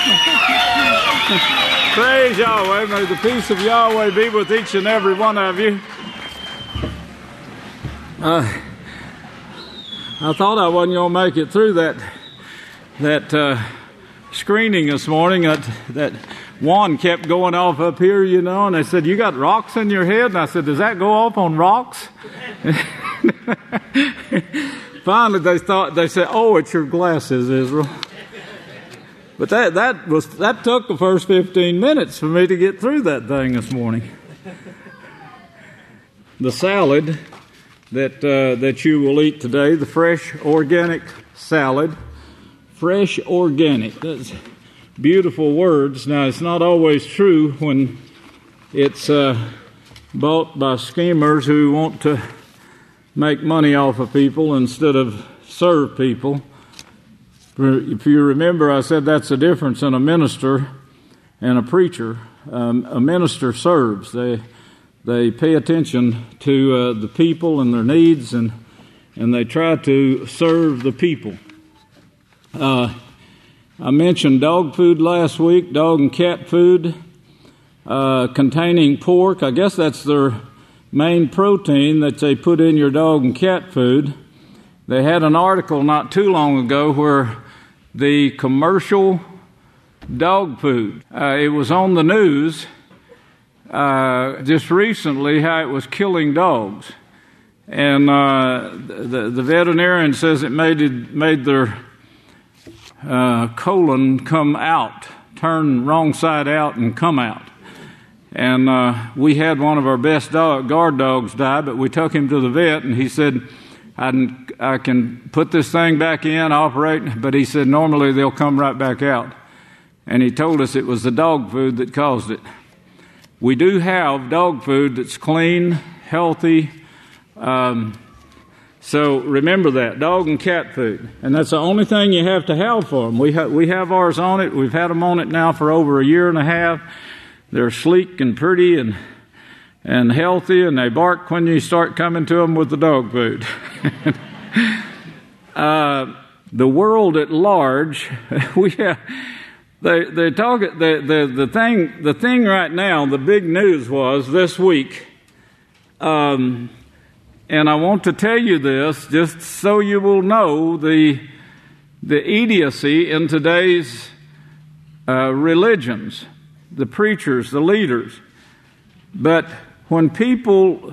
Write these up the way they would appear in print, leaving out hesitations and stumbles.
Praise Yahweh. May the peace of Yahweh be with each and every one of you. I thought I wasn't going to make it through that screening this morning. That one kept going off up here, you know, and they said, "You got rocks in your head?" And I said, "Does that go off on rocks?" Finally, they said, "Oh, it's your glasses, Israel." But that took the first 15 minutes for me to get through that thing this morning. The salad that you will eat today, the fresh organic salad, fresh organic. That's beautiful words. Now, it's not always true when it's bought by schemers who want to make money off of people instead of serve people. If you remember, I said that's the difference in a minister and a preacher. A minister serves. They pay attention to the people and their needs, and they try to serve the people. I mentioned dog food last week, dog and cat food containing pork. I guess that's their main protein that they put in your dog and cat food. They had an article not too long ago where the commercial dog food, it was on the news just recently how it was killing dogs. And the veterinarian says it made their colon come out, turn wrong side out and come out. And we had one of our best guard dogs die, but we took him to the vet, and he said, I can put this thing back in, operate, but he said normally they'll come right back out. And he told us it was the dog food that caused it. We do have dog food that's clean, healthy. So remember that, dog and cat food. And that's the only thing you have to have for them. We have ours on it. We've had them on it now for over a year and a half. They're sleek and pretty and healthy, and they bark when you start coming to them with the dog food. The world at large, they talk. The thing right now. The big news was this week, and I want to tell you this just so you will know the idiocy in today's religions, the preachers, the leaders, but. When people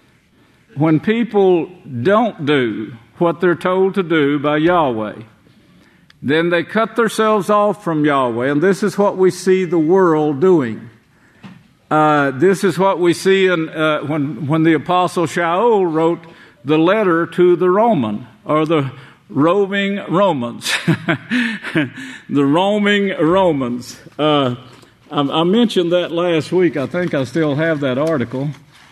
don't do what they're told to do by Yahweh, then they cut themselves off from Yahweh, and this is what we see the world doing. This is what we see in when the Apostle Shaul wrote the letter to the Roman, or the roving Romans, the roaming Romans. I mentioned that last week. I think I still have that article.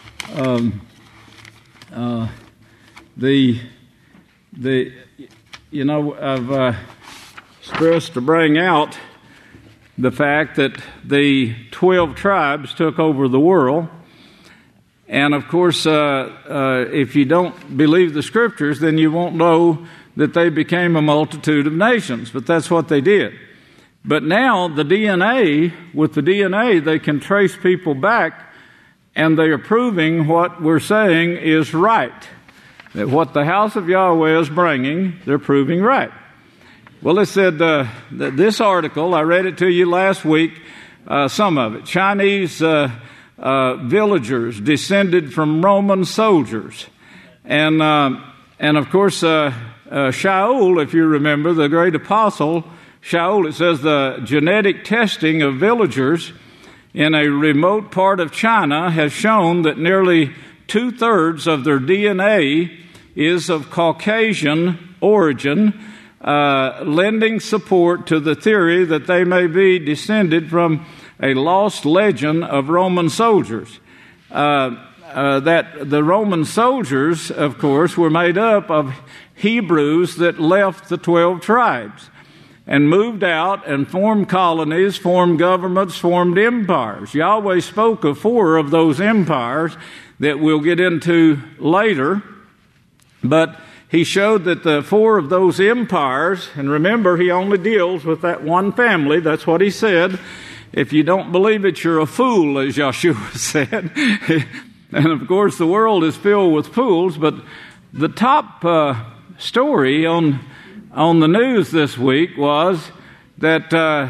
I've stressed to bring out the fact that the 12 tribes took over the world. And of course, if you don't believe the scriptures, then you won't know that they became a multitude of nations. But that's what they did. But now with the DNA, they can trace people back, and they are proving what we're saying is right. That what the house of Yahweh is bringing, they're proving right. Well, it said that this article, I read it to you last week, some of it. Chinese villagers descended from Roman soldiers. And of course, Shaul, if you remember, the great apostle, Shaul, it says the genetic testing of villagers in a remote part of China has shown that nearly 2/3 of their DNA is of Caucasian origin, lending support to the theory that they may be descended from a lost legend of Roman soldiers. That the Roman soldiers, of course, were made up of Hebrews that left the 12 tribes. And moved out and formed colonies, formed governments, formed empires. Yahweh spoke of 4 of those empires that we'll get into later. But he showed that the four of those empires, and remember, he only deals with that one family. That's what he said. If you don't believe it, you're a fool, as Joshua said. And of course, the world is filled with fools. But the top story on the news this week was that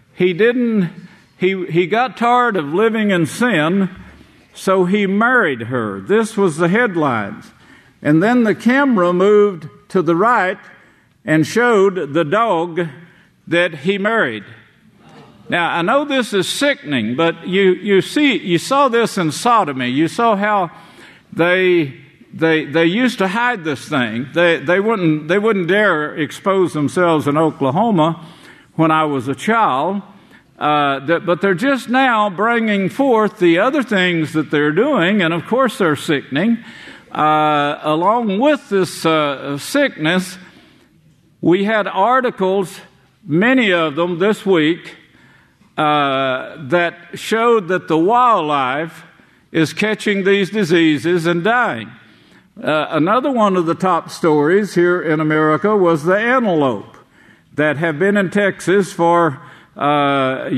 he got tired of living in sin, so he married her. This was the headlines. And then the camera moved to the right and showed the dog that he married. Now, I know this is sickening, but you saw this in sodomy. You saw how they used to hide this thing. They wouldn't dare expose themselves in Oklahoma when I was a child. But they're just now bringing forth the other things that they're doing, and of course they're sickening. Along with this sickness, we had articles, many of them this week, that showed that the wildlife is catching these diseases and dying. Another one of the top stories here in America was the antelope that have been in Texas for, a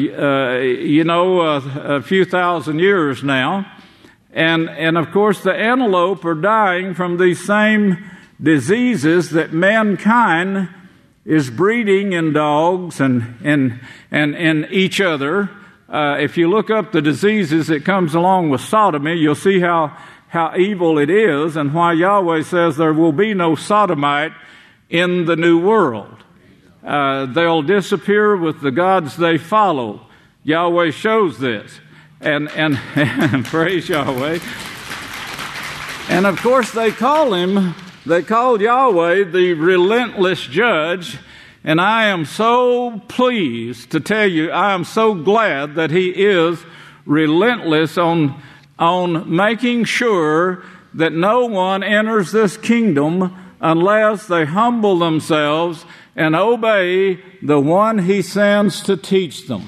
few thousand years now. And of course, the antelope are dying from these same diseases that mankind is breeding in dogs and in each other. If you look up the diseases that comes along with sodomy, you'll see how evil it is and why Yahweh says there will be no sodomite in the new world. They'll disappear with the gods they follow. Yahweh shows this. And praise Yahweh. And of course they call Yahweh the relentless judge. And I am so pleased to tell you, I am so glad that he is relentless on making sure that no one enters this kingdom unless they humble themselves and obey the one he sends to teach them.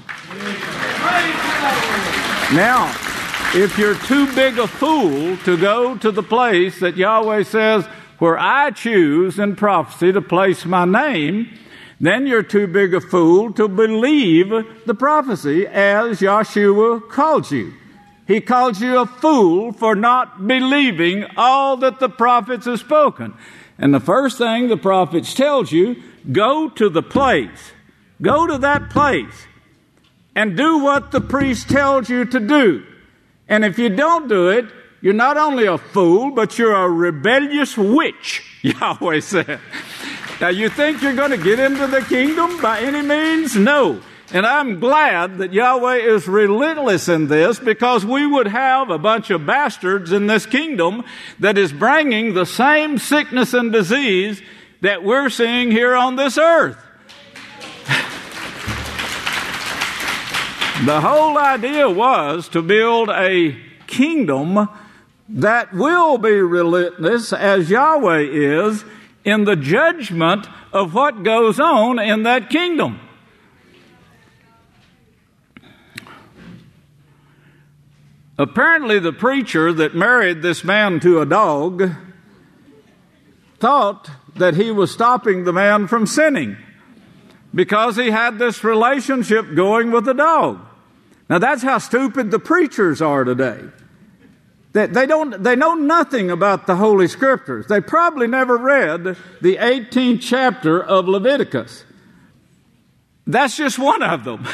Now, if you're too big a fool to go to the place that Yahweh says, where I choose in prophecy to place my name, then you're too big a fool to believe the prophecy as Joshua called you. He called you a fool for not believing all that the prophets have spoken. And the first thing the prophets tells you, go to the place. Go to that place. And do what the priest tells you to do. And if you don't do it, you're not only a fool, but you're a rebellious witch, Yahweh said. Now, you think you're going to get into the kingdom by any means? No. And I'm glad that Yahweh is relentless in this, because we would have a bunch of bastards in this kingdom that is bringing the same sickness and disease that we're seeing here on this earth. The whole idea was to build a kingdom that will be relentless, as Yahweh is, in the judgment of what goes on in that kingdom. Apparently, the preacher that married this man to a dog thought that he was stopping the man from sinning because he had this relationship going with the dog. Now, that's how stupid the preachers are today. They know nothing about the Holy Scriptures. They probably never read the 18th chapter of Leviticus. That's just one of them.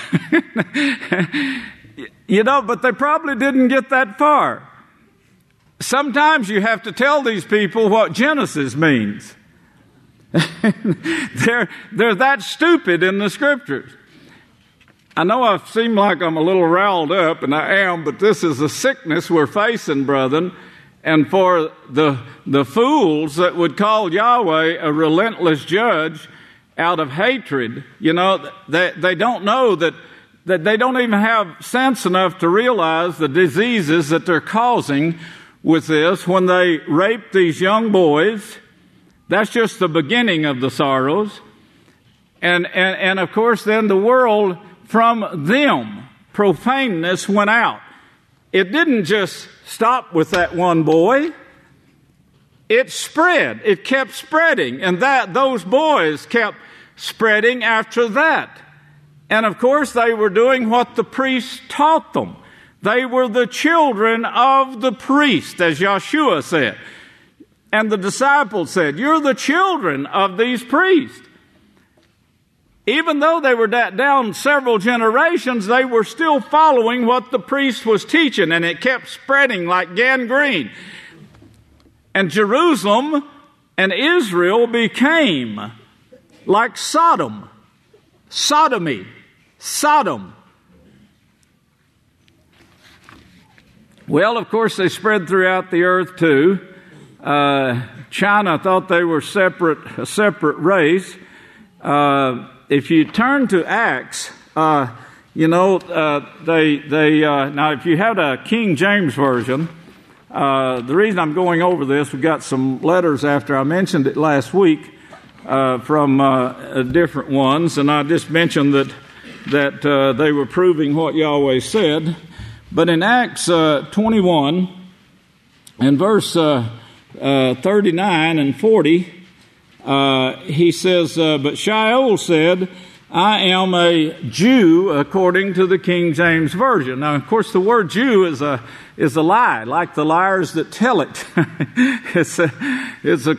But they probably didn't get that far. Sometimes you have to tell these people what Genesis means. They're that stupid in the Scriptures. I know I seem like I'm a little riled up, and I am, but this is a sickness we're facing, brethren. And for the fools that would call Yahweh a relentless judge out of hatred, they don't know that they don't even have sense enough to realize the diseases that they're causing with this. When they rape these young boys, that's just the beginning of the sorrows. And of course, then the world, from them, profaneness went out. It didn't just stop with that one boy. it spread. It kept spreading. And those boys kept spreading after that. And of course, they were doing what the priest taught them. They were the children of the priest, as Yeshua said. And the disciples said, you're the children of these priests. Even though they were down several generations, they were still following what the priest was teaching, and it kept spreading like gangrene. And Jerusalem and Israel became like Sodom. Sodom. Well, of course, they spread throughout the earth too. China thought they were a separate race. If you turn to Acts, now if you had a King James version, the reason I'm going over this, we got some letters after I mentioned it last week from different ones, and I just mentioned that they were proving what Yahweh said. But in Acts 21 and verse 39 and 40, he says, but Shaul said, I am a Jew according to the King James Version. Now, of course, the word Jew is a lie, like the liars that tell it. It's a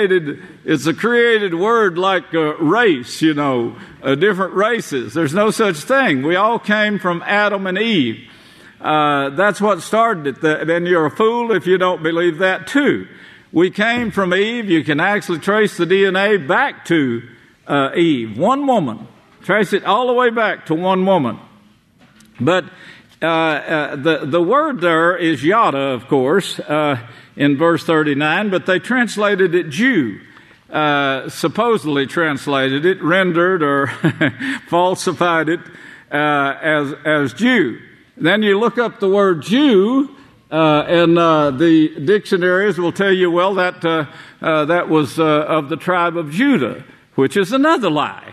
created word like race, different races. There's no such thing. We all came from Adam and Eve. That's what started it. Then you're a fool if you don't believe that too. We came from Eve. You can actually trace the DNA back to Eve. One woman. Trace it all the way back to one woman. But the word there is yada, of course, in verse 39, but they translated it Jew. Supposedly translated it, rendered or falsified it as Jew. Then you look up the word Jew, and the dictionaries will tell you, well, that was of the tribe of Judah, which is another lie.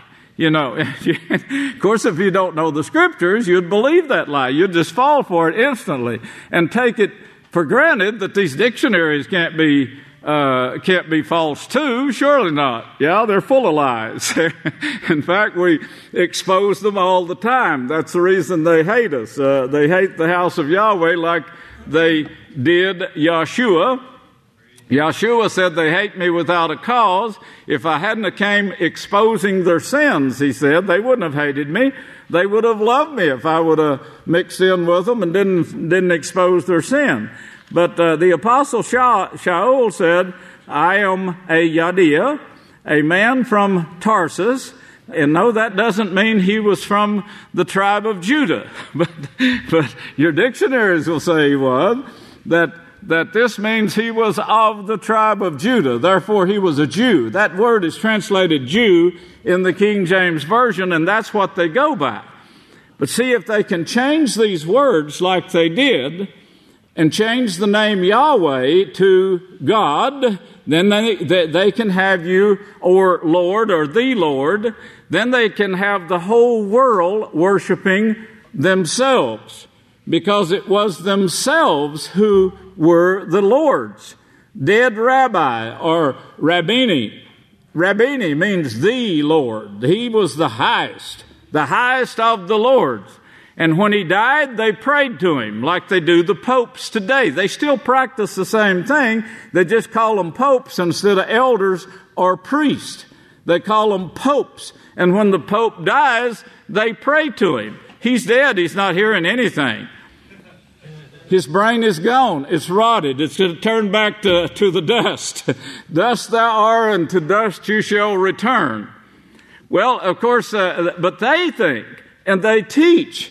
Of course, if you don't know the scriptures, you'd believe that lie. You'd just fall for it instantly and take it for granted that these dictionaries can't be false too. Surely not. Yeah, they're full of lies. In fact, we expose them all the time. That's the reason they hate us. They hate the house of Yahweh like they did Yeshua. Yeshua said they hate me without a cause. If I hadn't came exposing their sins, he said, they wouldn't have hated me. They would have loved me if I would have mixed in with them and didn't expose their sin. But the apostle Shaul said, I am a Yadiah, a man from Tarsus. And no, that doesn't mean he was from the tribe of Judah. But your dictionaries will say he was. That this means he was of the tribe of Judah. Therefore, he was a Jew. That word is translated Jew in the King James Version, and that's what they go by. But see, if they can change these words like they did, and change the name Yahweh to God, then they can have you, or Lord, or the Lord. Then they can have the whole world worshiping themselves, because it was themselves who were the Lord's. Dead rabbi, or Rabbini. Rabbini means the Lord. He was the highest of the Lords. And when he died, they prayed to him like they do the popes today. They still practice the same thing. They just call them popes instead of elders or priests. They call them popes. And when the pope dies, they pray to him. He's dead. He's not hearing anything. His brain is gone. It's rotted. It's turned back to the dust. Dust thou art, and to dust you shall return. Well, of course, but they think and they teach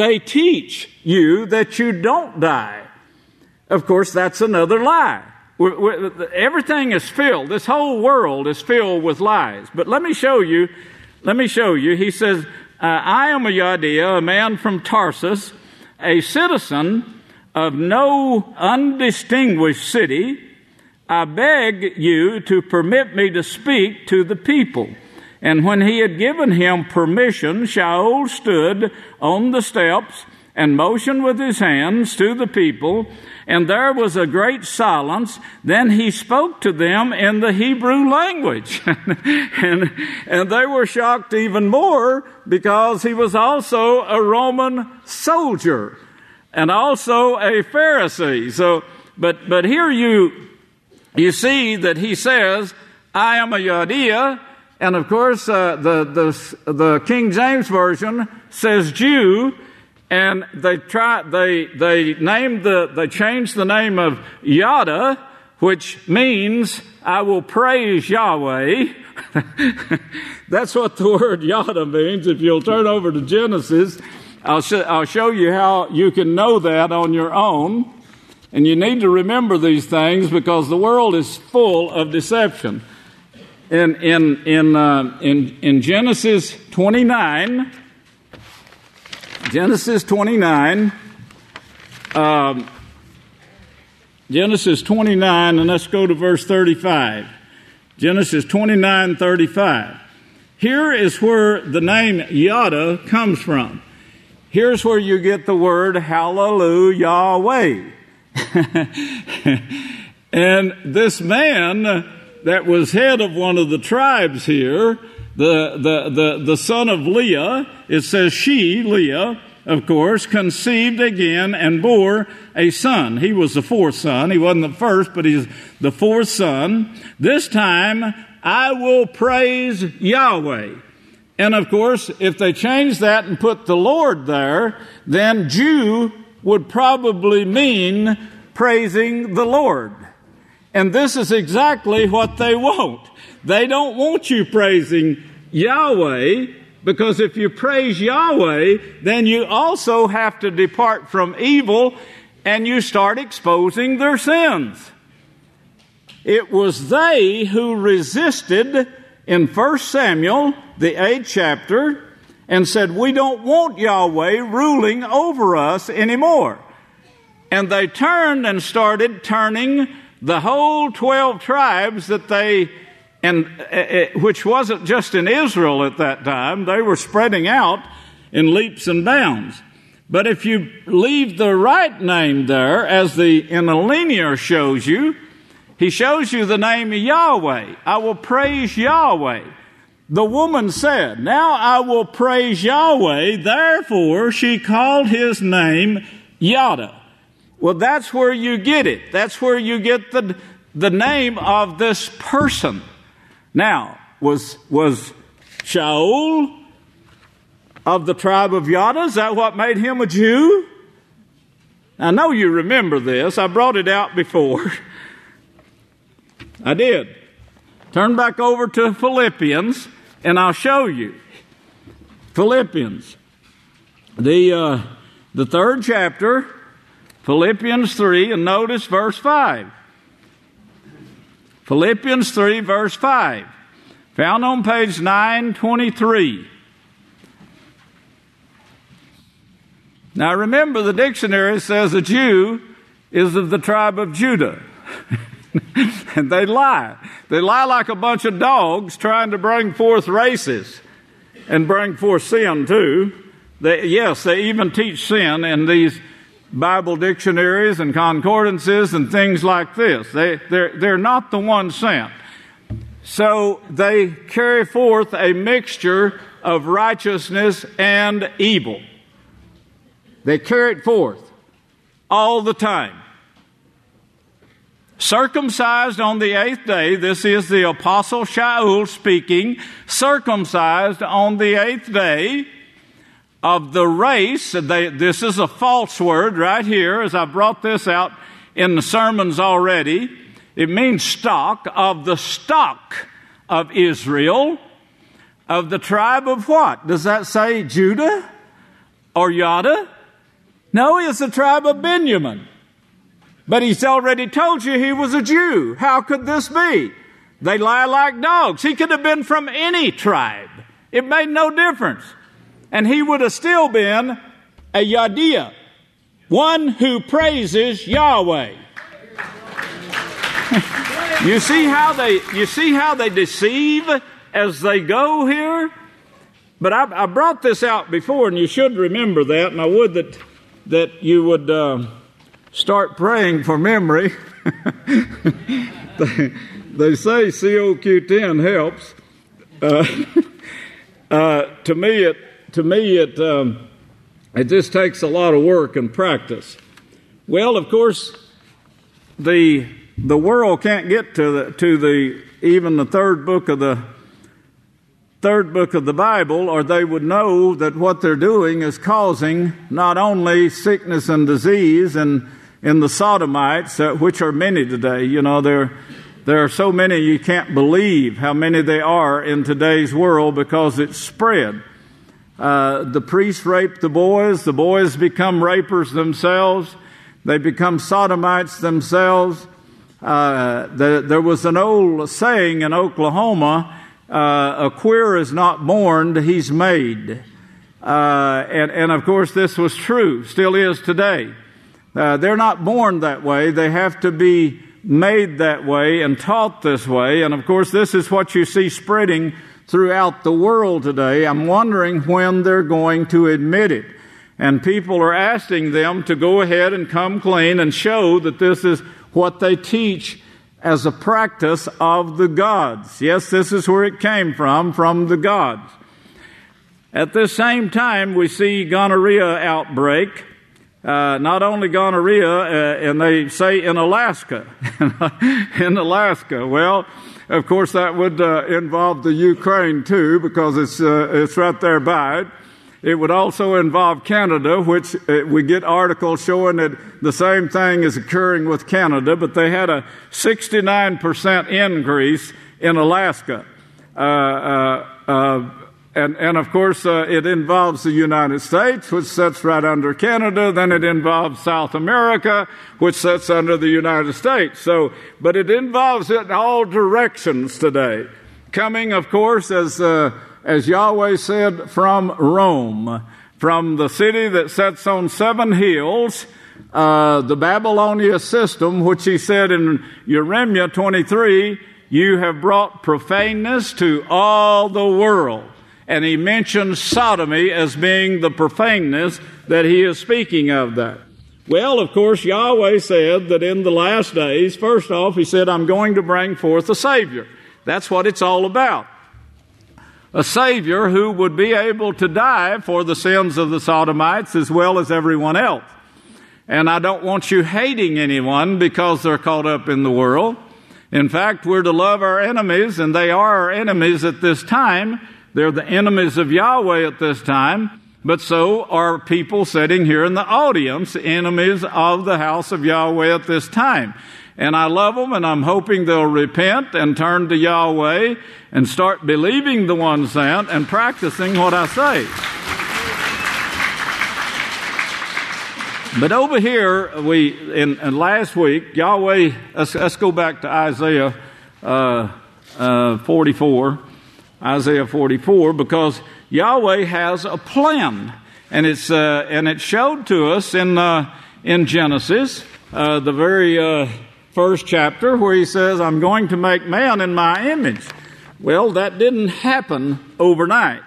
you that you don't die. Of course, that's another lie. Everything is filled. This whole world is filled with lies. But let me show you. He says, I am a Yadiah, a man from Tarsus, a citizen of no undistinguished city. I beg you to permit me to speak to the people. And when he had given him permission, Shaul stood on the steps and motioned with his hands to the people, and there was a great silence. Then he spoke to them in the Hebrew language. and they were shocked even more because he was also a Roman soldier and also a Pharisee. So, but here you see that he says, I am a Yahudea, and of course the King James Version says Jew, and they changed the name of Yada, which means I will praise Yahweh. That's what the word Yada means. If you'll turn over to Genesis, I'll show you how you can know that on your own. And you need to remember these things because the world is full of deception. In Genesis 29, Genesis 29, and let's go to verse 35. Genesis 29:35. Here is where the name Yada comes from. Here's where you get the word Hallelujah Yahweh. And this man that was head of one of the tribes here, the son of Leah, it says she, Leah, of course, conceived again and bore a son. He was the fourth son. He wasn't the first, but he's the fourth son. This time, I will praise Yahweh. And of course, if they change that and put the Lord there, then Jew would probably mean praising the Lord. And this is exactly what they want. They don't want you praising Yahweh, because if you praise Yahweh, then you also have to depart from evil and you start exposing their sins. It was they who resisted in 1 Samuel, the 8th chapter, and said, we don't want Yahweh ruling over us anymore. And they turned and started turning the whole 12 tribes that they, which wasn't just in Israel at that time, they were spreading out in leaps and bounds. But if you leave the right name there, as the interlinear shows you, he shows you the name of Yahweh. I will praise Yahweh. The woman said, now I will praise Yahweh. Therefore, she called his name Yada. Well, that's where you get it. That's where you get the name of this person. Now, was Shaul of the tribe of Yada? Is that what made him a Jew? I know you remember this. I brought it out before. I did. Turn back over to Philippians, and I'll show you. Philippians, the 3rd chapter, Philippians 3, and notice verse 5. Philippians 3, verse 5. Found on page 923. Now remember, the dictionary says a Jew is of the tribe of Judah. And they lie. They lie like a bunch of dogs trying to bring forth races and bring forth sin too. They even teach sin in these Bible dictionaries and concordances and things like this. They're not the one sent. So they carry forth a mixture of righteousness and evil. They carry it forth all the time. Circumcised on the 8th day, this is the Apostle Shaul speaking, circumcised on the 8th day of the race. This is a false word right here, as I brought this out in the sermons already. It means stock, of the stock of Israel, of the tribe of what? Does that say Judah or Yada? No, it's the tribe of Benjamin. But he's already told you he was a Jew. How could this be? They lie like dogs. He could have been from any tribe. It made no difference. And he would have still been a Yahudea, one who praises Yahweh. You see how they deceive as they go here? But I brought this out before, and you should remember that, and I would that that you would start praying for memory. They say COQ10 helps. To me, it just takes a lot of work and practice. Well, of course, the world can't get to even the third book of the Bible, or they would know that what they're doing is causing not only sickness and disease in the sodomites, which are many today. You know, there are so many you can't believe how many they are in today's world because it's spread. The priests rape the boys become rapers themselves, they become sodomites themselves. There was an old saying in Oklahoma, a queer is not born, he's made. And of course this was true, still is today. They're not born that way, they have to be made that way and taught this way. And of course this is what you see spreading throughout the world today. I'm wondering when they're going to admit it. And people are asking them to go ahead and come clean and show that this is what they teach as a practice of the gods. Yes, this is where it came from the gods. At this same time, we see gonorrhea outbreak. Not only gonorrhea, and they say in Alaska. In Alaska. Well, of course, that would involve the Ukraine too, because it's right there by it. It would also involve Canada, which we get articles showing that the same thing is occurring with Canada, but they had a 69% increase in Alaska. And of course, it involves the United States, which sits right under Canada. Then it involves South America, which sits under the United States. But it involves it in all directions today. Coming, of course, as Yahweh said, from Rome, from the city that sits on 7 hills, the Babylonian system, which he said in Jeremiah 23, you have brought profaneness to all the world. And he mentions sodomy as being the profaneness that he is speaking of that. Well, of course, Yahweh said that in the last days, first off, he said, I'm going to bring forth a Savior. That's what it's all about. A Savior who would be able to die for the sins of the sodomites as well as everyone else. And I don't want you hating anyone because they're caught up in the world. In fact, we're to love our enemies, and they are our enemies at this time. They're the enemies of Yahweh at this time, but so are people sitting here in the audience, enemies of the house of Yahweh at this time. And I love them, and I'm hoping they'll repent and turn to Yahweh and start believing the one sent and practicing what I say. But over here, in last week, Yahweh, let's go back to Isaiah 44. Isaiah 44, because Yahweh has a plan, and it showed to us in Genesis, the very first chapter, where he says, "I'm going to make man in my image." Well, that didn't happen overnight.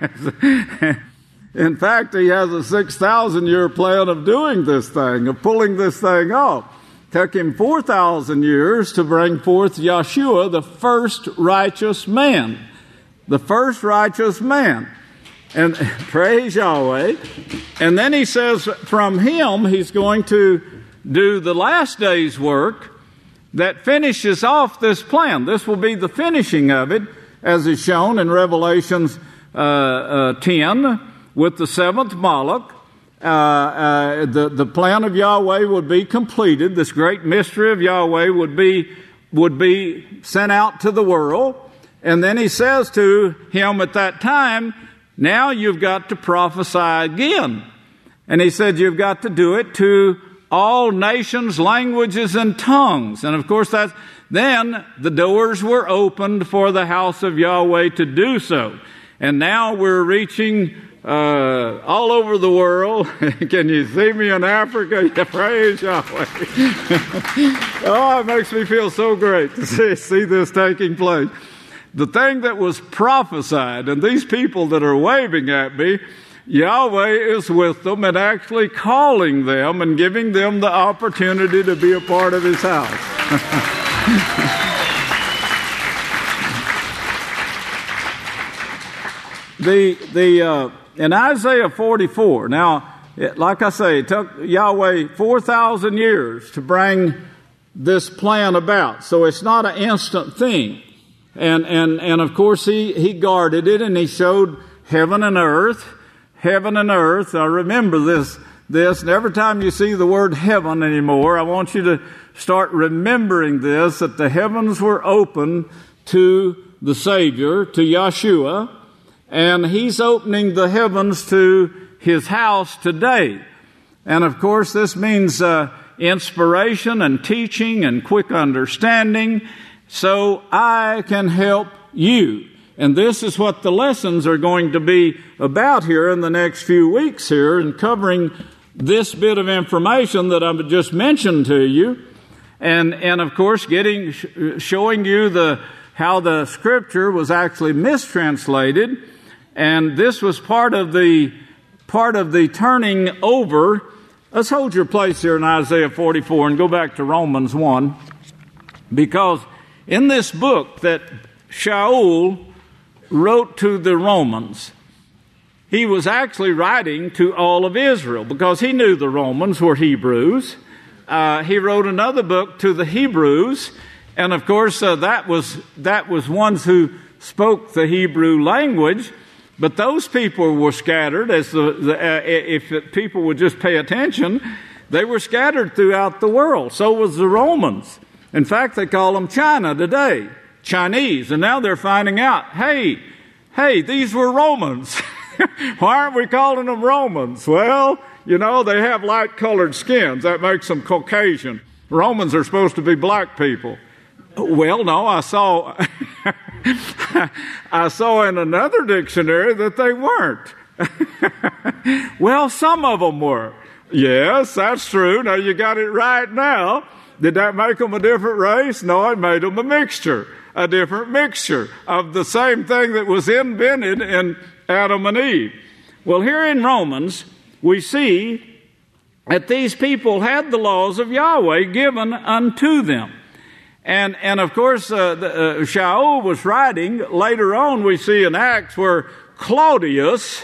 In fact, he has a 6,000-year plan of doing this thing, of pulling this thing off. Took him 4,000 years to bring forth Yeshua, the first righteous man. The first righteous man. And praise Yahweh. And then he says from him he's going to do the last day's work that finishes off this plan. This will be the finishing of it, as is shown in Revelations 10 with the 7th Malach. The plan of Yahweh would be completed. This great mystery of Yahweh would be sent out to the world. And then he says to him at that time, now you've got to prophesy again. And he said you've got to do it to all nations, languages, and tongues. And of course then the doors were opened for the house of Yahweh to do so. And now we're reaching all over the world. Can you see me in Africa? Yeah, praise Yahweh. Oh, it makes me feel so great to see this taking place. The thing that was prophesied, and these people that are waving at me Yahweh is with them and actually calling them and giving them the opportunity to be a part of His house. In Isaiah 44, now, like I say, it took Yahweh 4,000 years to bring this plan about. So it's not an instant thing. And of course, he guarded it, and He showed heaven and earth. Heaven and earth. I remember this. And every time you see the word heaven anymore, I want you to start remembering this, that the heavens were open to the Savior, to Yeshua, and He's opening the heavens to His house today. And of course, this means inspiration and teaching and quick understanding, so I can help you. And this is what the lessons are going to be about here in the next few weeks here, and covering this bit of information that I've just mentioned to you. And of course, showing you how the Scripture was actually mistranslated. And this was part of the turning over. Let's hold your place here in Isaiah 44 and go back to Romans 1. Because in this book that Shaul wrote to the Romans, he was actually writing to all of Israel, because he knew the Romans were Hebrews. He wrote another book to the Hebrews, and of course that was ones who spoke the Hebrew language. But those people were scattered, if people would just pay attention, they were scattered throughout the world. So was the Romans. In fact, they call them China today, Chinese. And now they're finding out, hey, these were Romans. Why aren't we calling them Romans? Well, they have light-colored skins. That makes them Caucasian. Romans are supposed to be black people. Well, no, I saw in another dictionary that they weren't. Well, some of them were. Yes, that's true. Now, you got it right now. Did that make them a different race? No, it made them a different mixture of the same thing that was invented in Adam and Eve. Well, here in Romans, we see that these people had the laws of Yahweh given unto them. And of course, Shaul was writing. Later on, we see in Acts where Claudius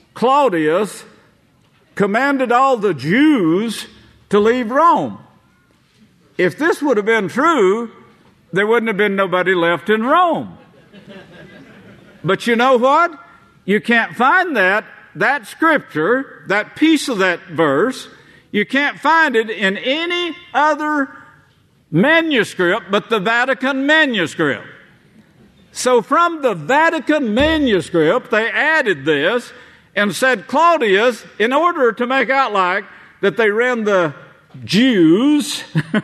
commanded all the Jews to leave Rome. If this would have been true, there wouldn't have been nobody left in Rome. But you know what? You can't find that scripture, that piece of that verse, you can't find it in any other manuscript but the Vatican manuscript. So from the Vatican manuscript, they added this and said Claudius, in order to make out like that they ran the Jews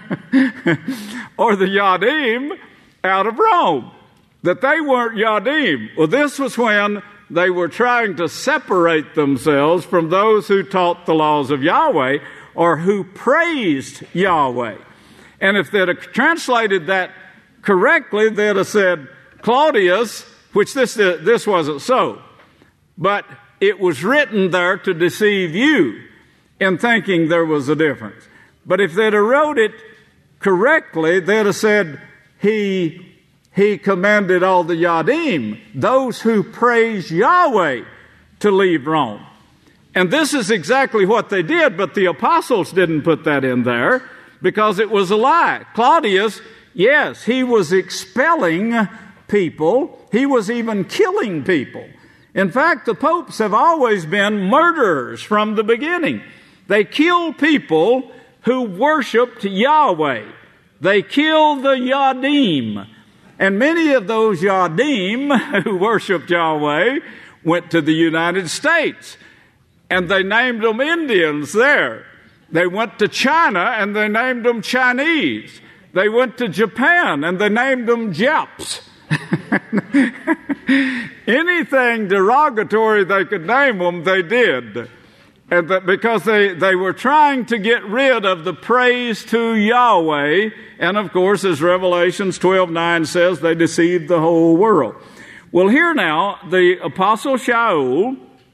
or the Yadim out of Rome, that they weren't Yadim. Well, this was when they were trying to separate themselves from those who taught the laws of Yahweh or who praised Yahweh. And if they'd have translated that correctly, they'd have said Claudius, which this wasn't so, but it was written there to deceive you in thinking there was a difference. But if they'd have wrote it correctly, they'd have said he commanded all the Yadim, those who praise Yahweh, to leave Rome. And this is exactly what they did, but the apostles didn't put that in there because it was a lie. Claudius, yes, he was expelling people. He was even killing people. In fact, the popes have always been murderers from the beginning. They killed people who worshiped Yahweh. They killed the Yadim. And many of those Yadim who worshiped Yahweh went to the United States. And they named them Indians there. They went to China and they named them Chinese. They went to Japan and they named them Japs. Anything derogatory they could name them, they did. And that because they were trying to get rid of the praise to Yahweh. And of course, as Revelations 12:9 says, they deceived the whole world. Well, here now, the Apostle Shaul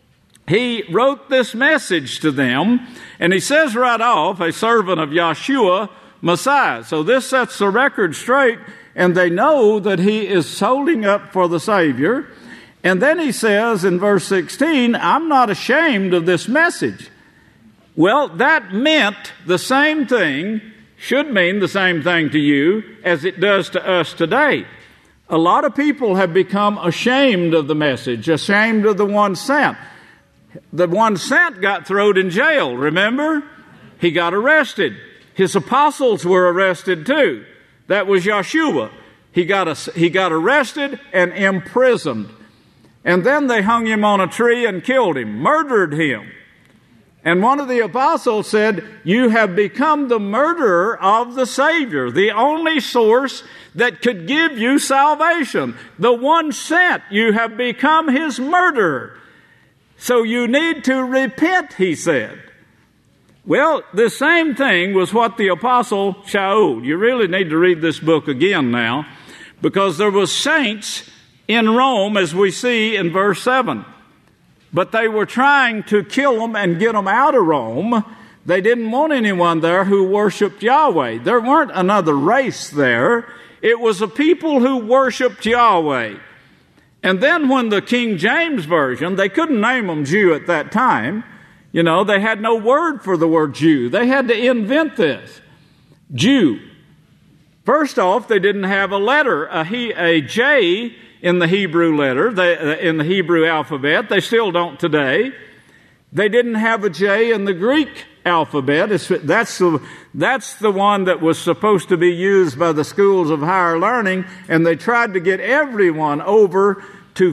he wrote this message to them, and he says right off, a servant of Yeshua, Messiah. So this sets the record straight, and they know that he is holding up for the Savior. And then he says in verse 16, I'm not ashamed of this message. Well, that meant the same thing, should mean the same thing to you as it does to us today. A lot of people have become ashamed of the message, ashamed of the one sent. The one sent got thrown in jail, remember? He got arrested. His apostles were arrested too. That was Yeshua. He got arrested and imprisoned. And then they hung him on a tree and killed him, murdered him. And one of the apostles said, you have become the murderer of the Savior, the only source that could give you salvation. The one sent, you have become his murderer. So you need to repent, he said. Well, the same thing was what the apostle Shaul. You really need to read this book again now, because there was saints in Rome, as we see in verse 7. But they were trying to kill them and get them out of Rome. They didn't want anyone there who worshiped Yahweh. There weren't another race there. It was a people who worshiped Yahweh. And then when the King James Version, they couldn't name them Jew at that time. You know, they had no word for the word Jew. They had to invent this. Jew. First off, they didn't have a letter, a J in the Hebrew letter, in the Hebrew alphabet. They still don't today. They didn't have a J in the Greek alphabet. That's the one that was supposed to be used by the schools of higher learning, and they tried to get everyone over to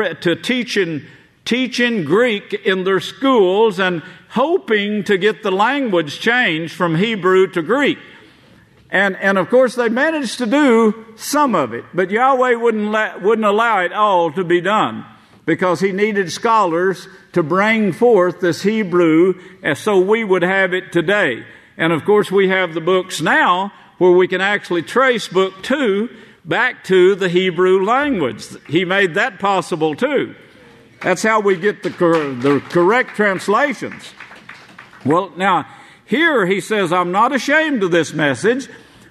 teaching Greek in their schools and hoping to get the language changed from Hebrew to Greek. And of course they managed to do some of it, but Yahweh wouldn't allow it all to be done, because he needed scholars to bring forth this Hebrew so we would have it today. And of course we have the books now where we can actually trace book 2 back to the Hebrew language. He made that possible too. That's how we get the correct translations. Well, now, here he says, I'm not ashamed of this message.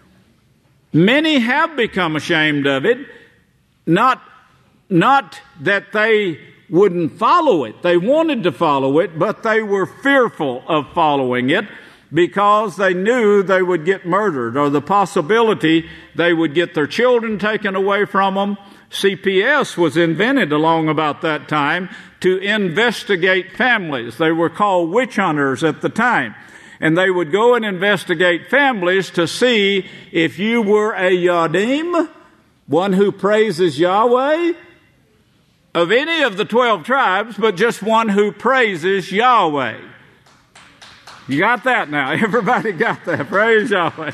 Many have become ashamed of it, not that they wouldn't follow it. They wanted to follow it, but they were fearful of following it because they knew they would get murdered, or the possibility they would get their children taken away from them. CPS was invented along about that time to investigate families. They were called witch hunters at the time. And they would go and investigate families to see if you were a Yadim, one who praises Yahweh, of any of the 12 tribes, but just one who praises Yahweh. You got that now? Everybody got that? Praise Yahweh.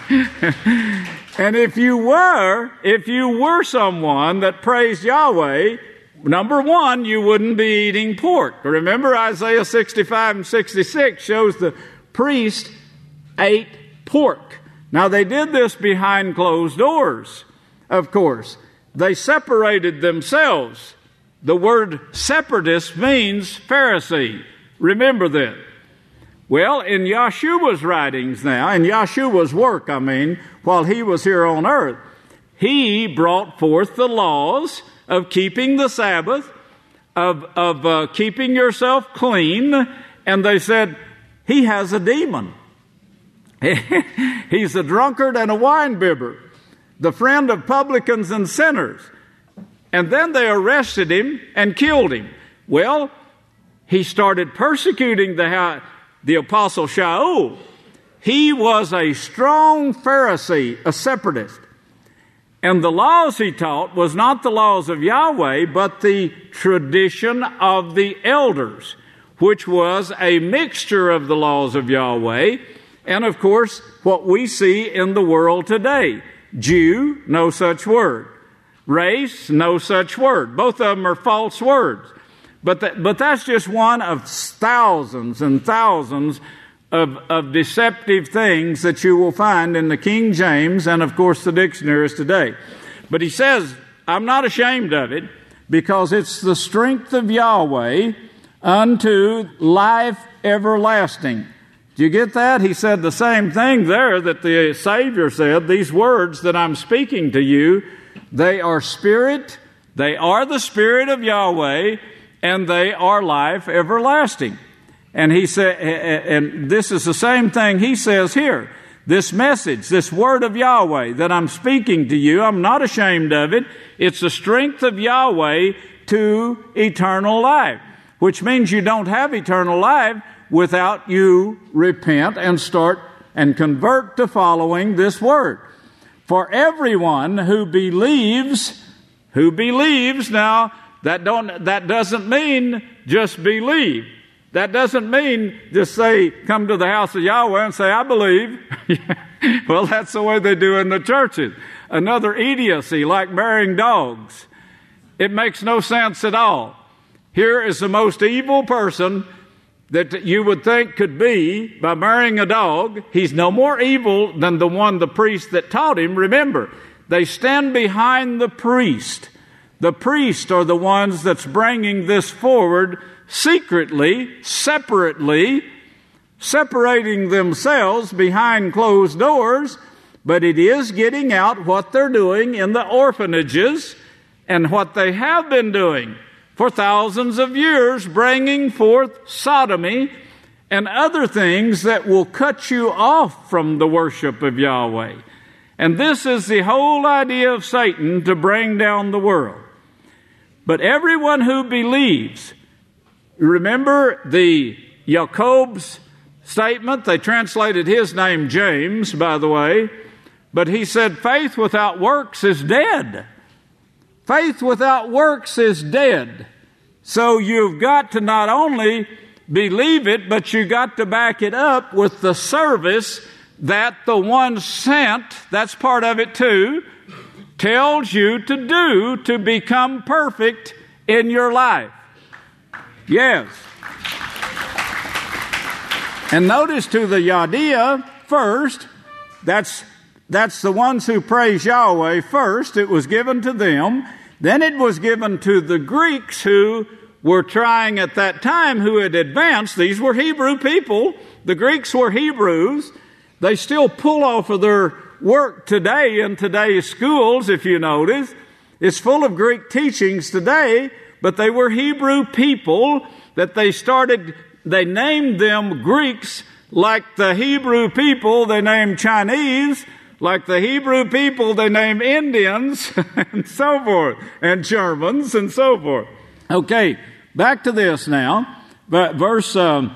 And if you were someone that praised Yahweh, number one, you wouldn't be eating pork. Remember, Isaiah 65 and 66 shows the priest ate pork. Now, they did this behind closed doors, of course. They separated themselves. The word separatist means Pharisee. Remember that. Well, in Yeshua's writings now, in Yeshua's work, while he was here on earth, he brought forth the laws of keeping the Sabbath, of keeping yourself clean, and they said, he has a demon. He's a drunkard and a winebibber, the friend of publicans and sinners. And then they arrested him and killed him. Well, he started persecuting the apostle Shaul. He was a strong Pharisee, a separatist. And the laws he taught was not the laws of Yahweh, but the tradition of the elders, which was a mixture of the laws of Yahweh and, of course, what we see in the world today. Jew, no such word. Race, no such word. Both of them are false words. But that's just one of thousands and thousands of deceptive things that you will find in the King James and, of course, the dictionaries today. But he says, I'm not ashamed of it, because it's the strength of Yahweh unto life everlasting. Do you get that? He said the same thing there that the Savior said. These words that I'm speaking to you, they are spirit, they are the Spirit of Yahweh, and they are life everlasting. And he said, and this is the same thing he says here. This message, this word of Yahweh that I'm speaking to you, I'm not ashamed of it. It's the strength of Yahweh to eternal life, which means you don't have eternal life without you repent and start and convert to following this word. For everyone who believes, now that doesn't mean just believe. That doesn't mean just say, come to the house of Yahweh and say, I believe. Well, that's the way they do in the churches. Another idiocy, like marrying dogs. It makes no sense at all. Here is the most evil person that you would think could be by marrying a dog. He's no more evil than the priest that taught him. Remember, they stand behind the priest. The priests are the ones that's bringing this forward secretly, separately, separating themselves behind closed doors, but it is getting out what they're doing in the orphanages and what they have been doing for thousands of years, bringing forth sodomy and other things that will cut you off from the worship of Yahweh. And this is the whole idea of Satan, to bring down the world. But everyone who believes, remember the Jacob's statement? They translated his name James, by the way. But he said, faith without works is dead. Faith without works is dead. So you've got to not only believe it, but you've got to back it up with the service that the one sent, that's part of it too, tells you to do to become perfect in your life. Yes. And notice to the Yahdia first, that's the ones who praise Yahweh first. It was given to them. Then it was given to the Greeks who were trying at that time, who had advanced. These were Hebrew people. The Greeks were Hebrews. They still pull off of their work today in today's schools, if you notice. It's full of Greek teachings today, but they were Hebrew people that they named them Greeks, like the Hebrew people they named Chinese, like the Hebrew people they named Indians, and so forth, and Germans, and so forth. Okay, back to this now. Verse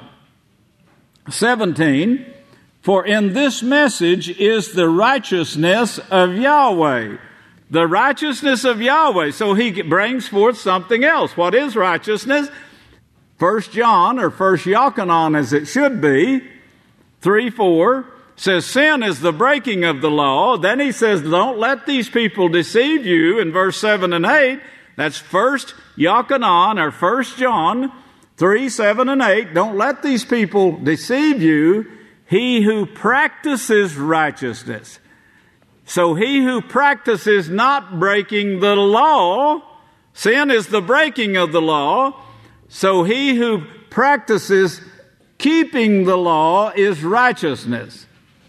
17, for in this message is the righteousness of Yahweh. The righteousness of Yahweh. So he brings forth something else. What is righteousness? 1 John, or 1 Yochanan as it should be, 3:4, says sin is the breaking of the law. Then he says, don't let these people deceive you in verse 7 and 8. That's 1 Yochanan, or 1 John 3, 7 and 8. Don't let these people deceive you. He who practices righteousness. So he who practices not breaking the law, sin is the breaking of the law. So he who practices keeping the law is righteousness.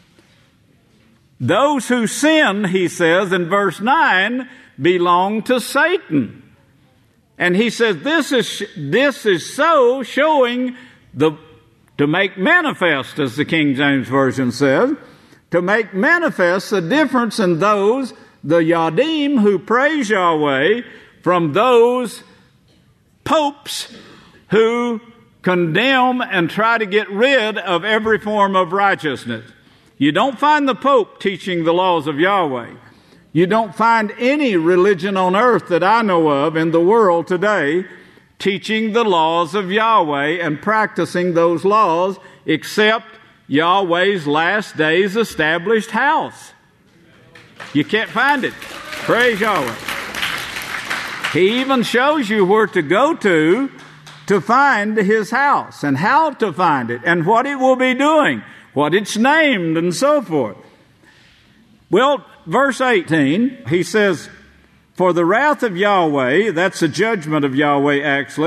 Those who sin, he says in verse 9, belong to Satan. And he says this is so, showing to make manifest, as the King James Version says, to make manifest the difference in those, the Yadim, who praise Yahweh, from those popes who condemn and try to get rid of every form of righteousness. You don't find the Pope teaching the laws of Yahweh. You don't find any religion on earth that I know of in the world today teaching the laws of Yahweh and practicing those laws, except Yahweh's last days established house. You can't find it. Praise Yahweh. He even shows you where to go to find his house, and how to find it, and what it will be doing, what it's named, and so forth. Well, verse 18, he says, for the wrath of Yahweh, that's the judgment of Yahweh actually,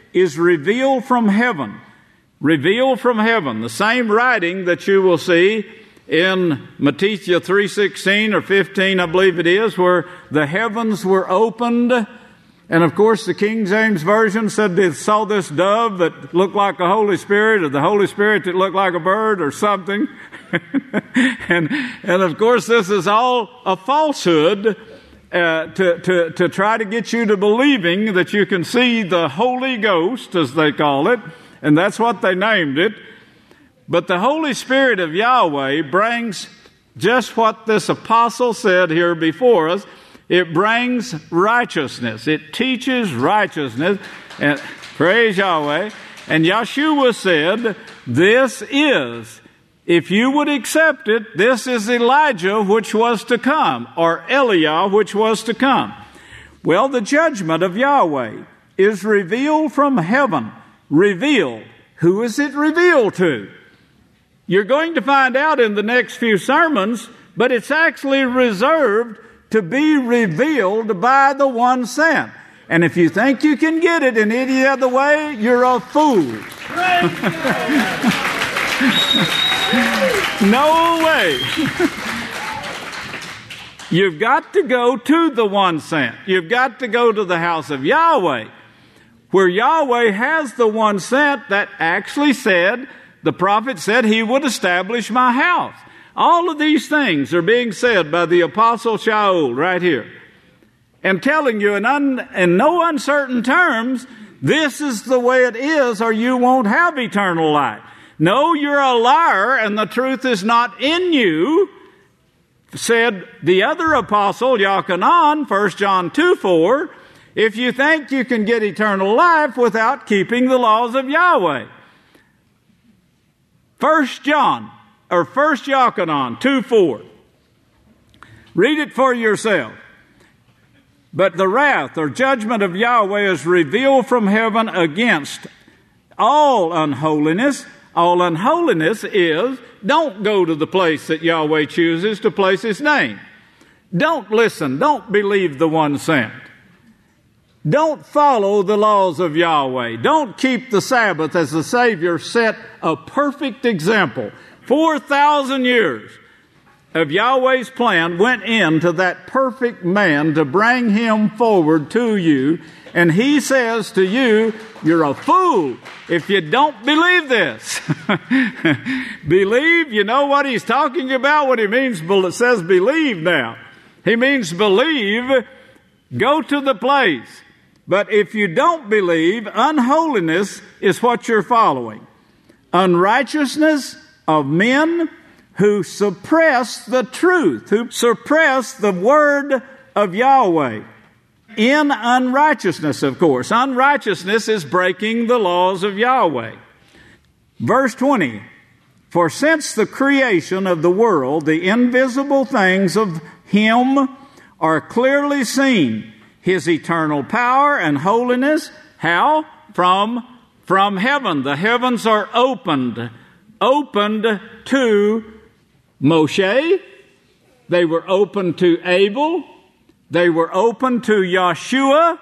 is revealed from heaven. Revealed from heaven. The same writing that you will see in Matthew 3:16 or 15, I believe it is, where the heavens were opened. And of course, the King James Version said they saw this dove that looked like the Holy Spirit, or the Holy Spirit that looked like a bird or something. and of course, this is all a falsehood to try to get you to believing that you can see the Holy Ghost, as they call it. And that's what they named it. But the Holy Spirit of Yahweh brings just what this apostle said here before us. It brings righteousness. It teaches righteousness. And praise Yahweh. And Yeshua said, this is, if you would accept it, this is Elijah which was to come, or Eliah which was to come. Well, the judgment of Yahweh is revealed from heaven. Revealed. Who is it revealed to? You're going to find out in the next few sermons, but it's actually reserved to be revealed by the one sent. And if you think you can get it in any other way, you're a fool. No way. You've got to go to the one sent. You've got to go to the house of Yahweh, where Yahweh has the one sent that actually said, the prophet said he would establish my house. All of these things are being said by the apostle Shaul right here, and telling you in no uncertain terms, this is the way it is, or you won't have eternal life. No, you're a liar, and the truth is not in you, said the other apostle, Yochanan, 1 John 2:4, if you think you can get eternal life without keeping the laws of Yahweh. 1 Yochanan 2:4. Read it for yourself. But the wrath or judgment of Yahweh is revealed from heaven against all unholiness. All unholiness is, don't go to the place that Yahweh chooses to place His name. Don't listen. Don't believe the one sent. Don't follow the laws of Yahweh. Don't keep the Sabbath as the Savior set a perfect example. 4,000 years of Yahweh's plan went into that perfect man to bring him forward to you. And He says to you, you're a fool if you don't believe this. Believe, you know what He's talking about when He means, it says believe now. He means believe, go to the place. But if you don't believe, unholiness is what you're following. Unrighteousness of men who suppress the truth, who suppress the word of Yahweh. In unrighteousness, of course. Unrighteousness is breaking the laws of Yahweh. Verse 20. For since the creation of the world, the invisible things of Him are clearly seen. His eternal power and holiness. How? From heaven. The heavens are opened. Opened to Moshe. They were opened to Abel. They were opened to Yeshua.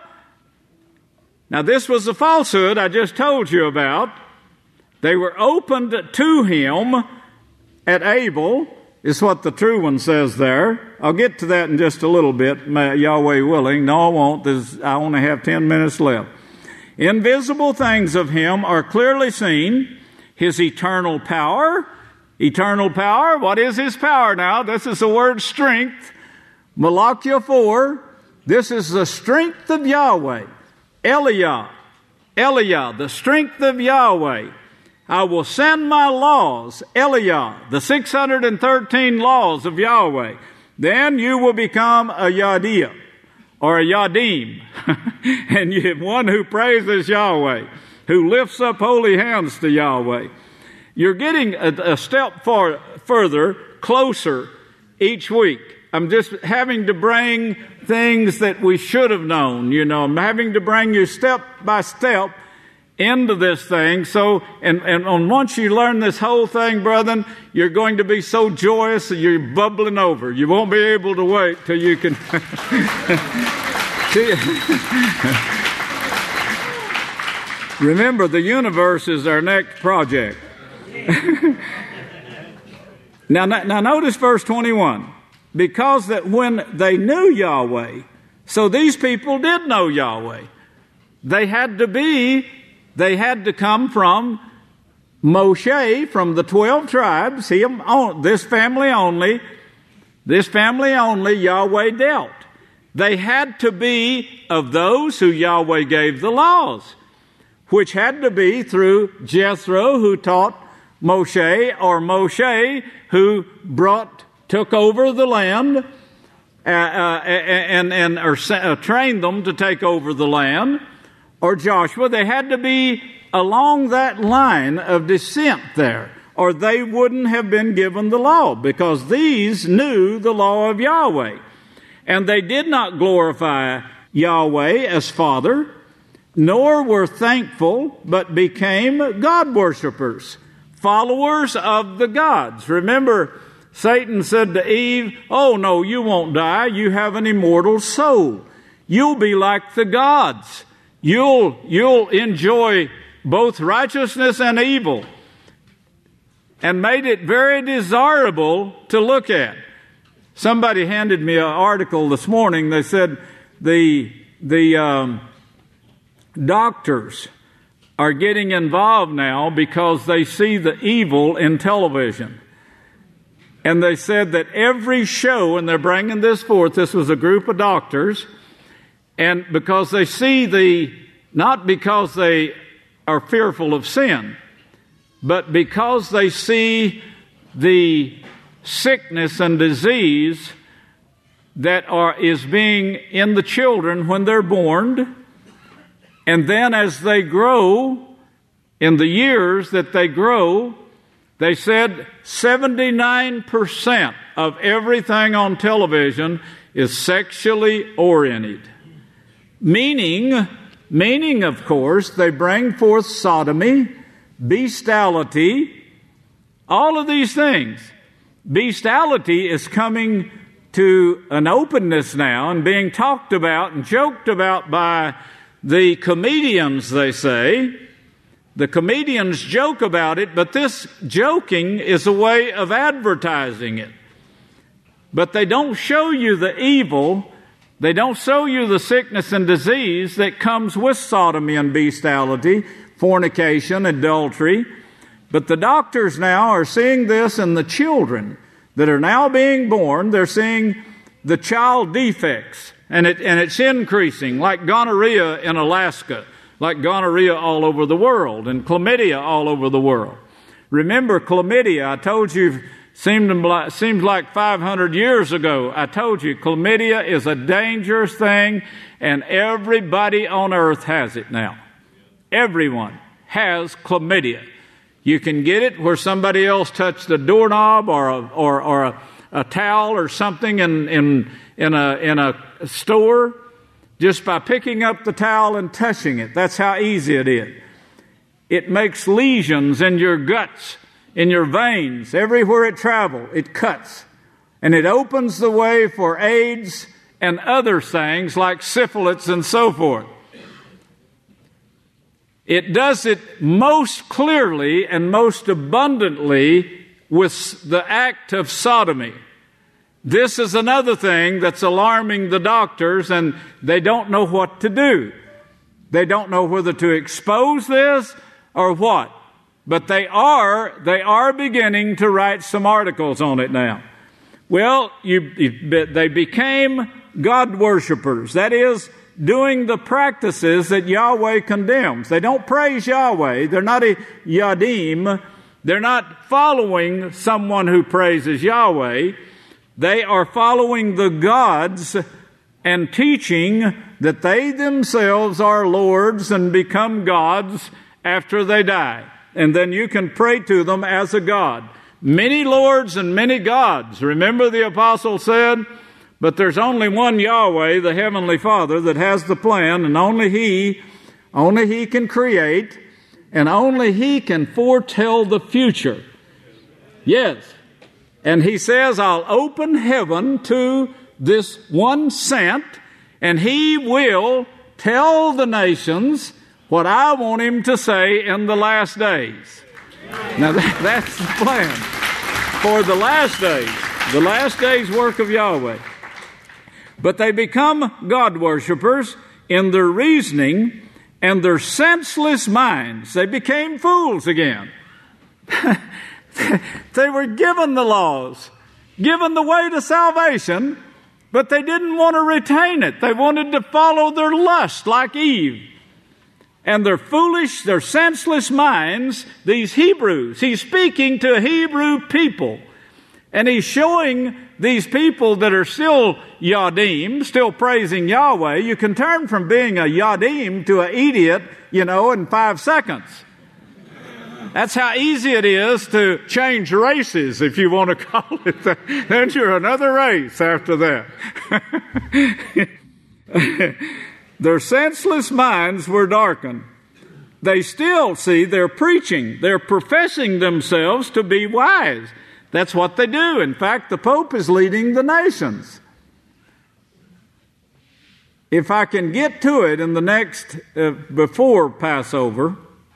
Now this was the falsehood I just told you about. They were opened to him at Abel, is what the true one says there. I'll get to that in just a little bit, Yahweh willing. No, I won't. I only have 10 minutes left. Invisible things of Him are clearly seen. His eternal power. Eternal power. What is His power now? This is the word strength. Malachi 4. This is the strength of Yahweh. Eliah, the strength of Yahweh. I will send my laws, Eliah, the 613 laws of Yahweh. Then you will become a Yadiah, or a Yadim, and you have one who praises Yahweh, who lifts up holy hands to Yahweh. You're getting a step further, closer each week. I'm just having to bring things that we should have known, you know. I'm having to bring you step by step into this thing. So, and once you learn this whole thing, brethren, you're going to be so joyous that you're bubbling over. You won't be able to wait till you can see. Remember, the universe is our next project. Now notice verse 21. Because that when they knew Yahweh, so these people did know Yahweh. They had to come from Moshe, from the 12 tribes, this family only, Yahweh dealt. They had to be of those who Yahweh gave the laws, which had to be through Jethro, who taught Moshe, or Moshe, who took over the land or trained them to take over the land, or Joshua. They had to be along that line of descent there, or they wouldn't have been given the law, because these knew the law of Yahweh. And they did not glorify Yahweh as Father, nor were thankful, but became God worshippers, followers of the gods. Remember, Satan said to Eve, "Oh no, you won't die. You have an immortal soul. You'll be like the gods. You'll enjoy both righteousness and evil," and made it very desirable to look at. Somebody handed me an article this morning. They said the doctors are getting involved now because they see the evil in television. And they said that every show, and they're bringing this forth, this was a group of doctors, and because they see not because they are fearful of sin, but because they see the sickness and disease that is being in the children when they're born, and then as they grow, in the years that they grow, they said 79% of everything on television is sexually oriented. Meaning, of course, they bring forth sodomy, bestiality, all of these things. Bestiality is coming to an openness now and being talked about and joked about by the comedians, they say. The comedians joke about it, but this joking is a way of advertising it. But they don't show you the evil. They don't show you the sickness and disease that comes with sodomy and bestiality, fornication, adultery. But the doctors now are seeing this in the children that are now being born. They're seeing the child defects, and it's increasing, like gonorrhea in Alaska, like gonorrhea all over the world, and chlamydia all over the world. Remember chlamydia, I told you, seems like 500 years ago. I told you chlamydia is a dangerous thing, and everybody on earth has it now. Everyone has chlamydia. You can get it where somebody else touched a doorknob or a towel or something in a store, just by picking up the towel and touching it. That's how easy it is. It makes lesions in your guts, in your veins. Everywhere it travels, it cuts. And it opens the way for AIDS and other things like syphilis and so forth. It does it most clearly and most abundantly with the act of sodomy. This is another thing that's alarming the doctors, and they don't know what to do. They don't know whether to expose this or what. But they are beginning to write some articles on it now. Well, they became God worshipers. That is, doing the practices that Yahweh condemns. They don't praise Yahweh. They're not a Yadim. They're not following someone who praises Yahweh. They are following the gods and teaching that they themselves are lords and become gods after they die. And then you can pray to them as a god. Many lords and many gods. Remember the apostle said, but there's only one Yahweh, the Heavenly Father, that has the plan, and only He can create, and only He can foretell the future. Yes. And He says, I'll open heaven to this one sent, and He will tell the nations what I want him to say in the last days. Now that's the plan for the last days work of Yahweh. But they become God worshipers in their reasoning and their senseless minds. They became fools again. They were given the laws, given the way to salvation, but they didn't want to retain it. They wanted to follow their lust like Eve. And their foolish, their senseless minds, these Hebrews, he's speaking to Hebrew people. And he's showing these people that are still Yadim, still praising Yahweh. You can turn from being a Yadim to an idiot, in 5 seconds. That's how easy it is to change races, if you want to call it that. Then you're another race after that. Their senseless minds were darkened. They still they're preaching. They're professing themselves to be wise. That's what they do. In fact, the Pope is leading the nations. If I can get to it in the next, before Passover,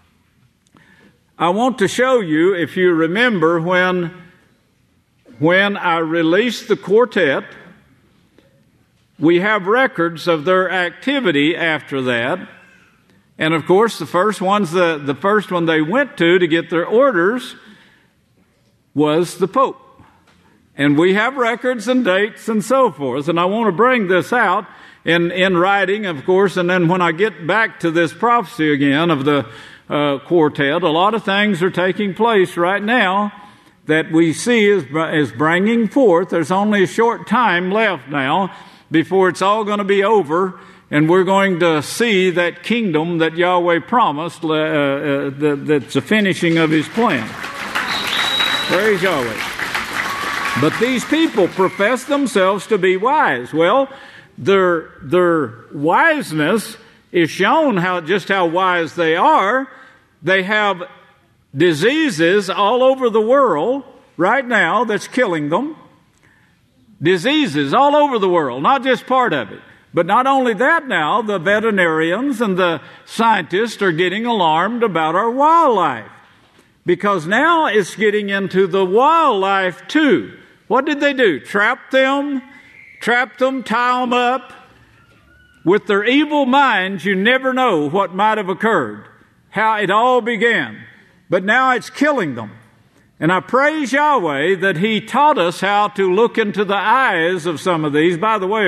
I want to show you, if you remember, when I released the quartet, we have records of their activity after that. And of course, the first one they went to get their orders was the Pope. And we have records and dates and so forth. And I want to bring this out in writing, of course. And then when I get back to this prophecy again of the quartet, a lot of things are taking place right now that we see is bringing forth. There's only a short time left now before it's all going to be over, and we're going to see that kingdom that Yahweh promised, that's the finishing of his plan. Praise Yahweh. But these people profess themselves to be wise. Well, their wiseness is shown just how wise they are. They have diseases all over the world right now that's killing them. Diseases all over the world, not just part of it. But not only that now, the veterinarians and the scientists are getting alarmed about our wildlife. Because now it's getting into the wildlife too. What did they do? Trap them, tie them up. With their evil minds, you never know what might have occurred, how it all began. But now it's killing them. And I praise Yahweh that he taught us how to look into the eyes of some of these. By the way,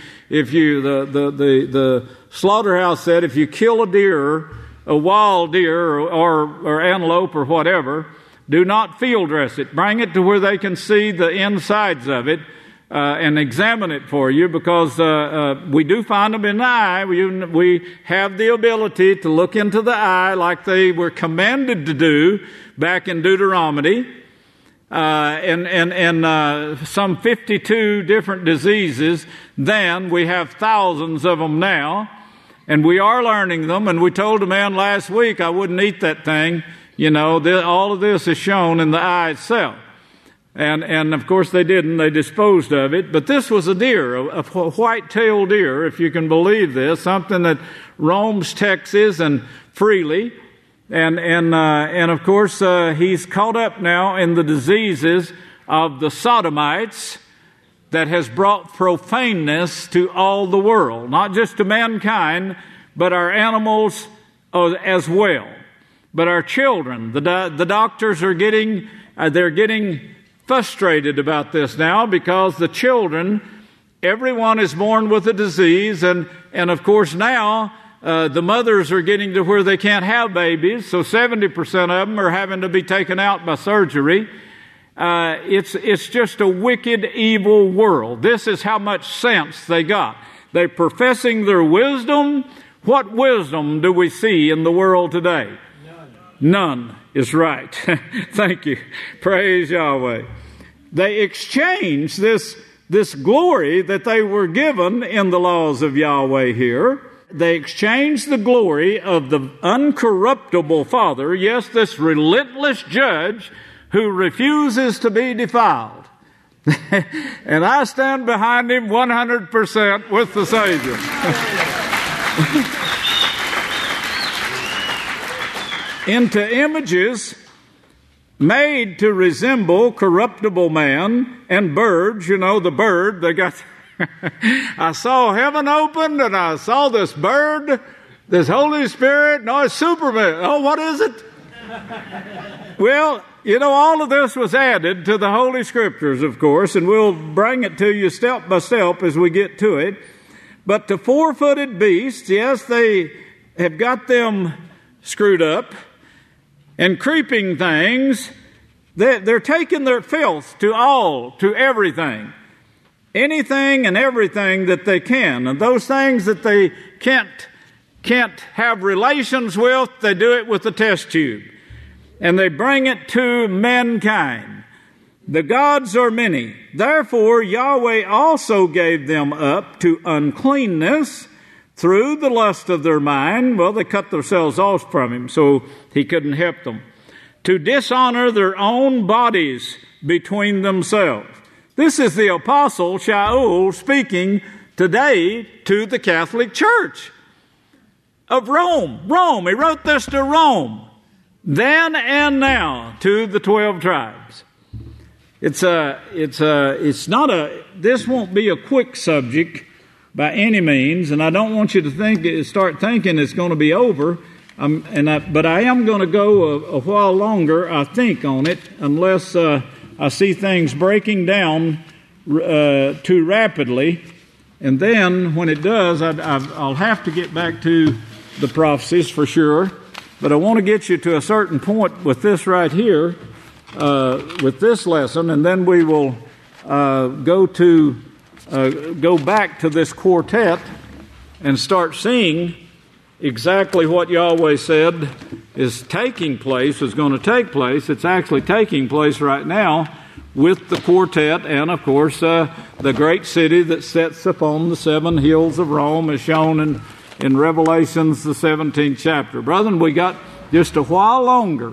the slaughterhouse said if you kill a deer, a wild deer or antelope or whatever, do not field dress it. Bring it to where they can see the insides of it and examine it for you, because we do find them in the eye. We have the ability to look into the eye like they were commanded to do back in Deuteronomy. And some 52 different diseases then. We have thousands of them now. And we are learning them. And we told a man last week I wouldn't eat that thing. All of this is shown in the eye itself. And of course they didn't. They disposed of it. But this was a deer, a white-tailed deer, if you can believe this, something that roams Texas and freely. And of course he's caught up now in the diseases of the sodomites that has brought profaneness to all the world, not just to mankind, but our animals as well. But our children, the doctors are getting frustrated about this now, because the children, everyone is born with a disease, and of course now the mothers are getting to where they can't have babies, so 70% of them are having to be taken out by surgery. It's just a wicked, evil world. This is how much sense they got. They're professing their wisdom. What wisdom do we see in the world today? None is right. Thank you. Praise Yahweh. They exchanged this glory that they were given in the laws of Yahweh here. They exchanged the glory of the uncorruptible Father, yes, this relentless judge who refuses to be defiled. And I stand behind him 100% with the Savior. into images made to resemble corruptible man and birds. You know, the bird, they got, I saw heaven opened and I saw this bird, this Holy Spirit, no, it's Superman. Oh, what is it? Well, you know, all of this was added to the Holy Scriptures, of course, and we'll bring it to you step by step as we get to it. But the four-footed beasts, yes, they have got them screwed up. And creeping things, they're taking their filth to everything. Anything and everything that they can. And those things that they can't have relations with, they do it with the test tube. And they bring it to mankind. The gods are many. Therefore, Yahweh also gave them up to uncleanness through the lust of their mind. Well, they cut themselves off from him, so he couldn't help them. To dishonor their own bodies between themselves. This is the Apostle Shaul speaking today to the Catholic Church of Rome. Rome, he wrote this to Rome. Then and now to the 12 tribes. This won't be a quick subject by any means, and I don't want you to start thinking it's going to be over. But I am going to go a while longer, I think, on it, unless I see things breaking down too rapidly. And then, when it does, I'll have to get back to the prophecies for sure. But I want to get you to a certain point with this right here, with this lesson, and then we will go back to this quartet and start seeing exactly what Yahweh said is taking place, is going to take place. It's actually taking place right now with the quartet and, of course, the great city that sits upon the 7 hills of Rome as shown in Revelations, the 17th chapter. Brethren, we got just a while longer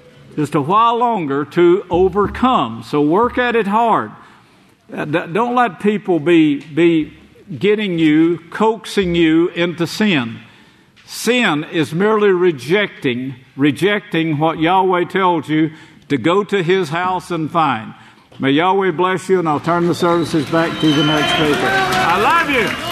to overcome. So work at it hard. Don't let people be getting you, coaxing you into sin. Sin is merely rejecting what Yahweh tells you to go to His house and find. May Yahweh bless you, and I'll turn the services back to the next speaker. I love you.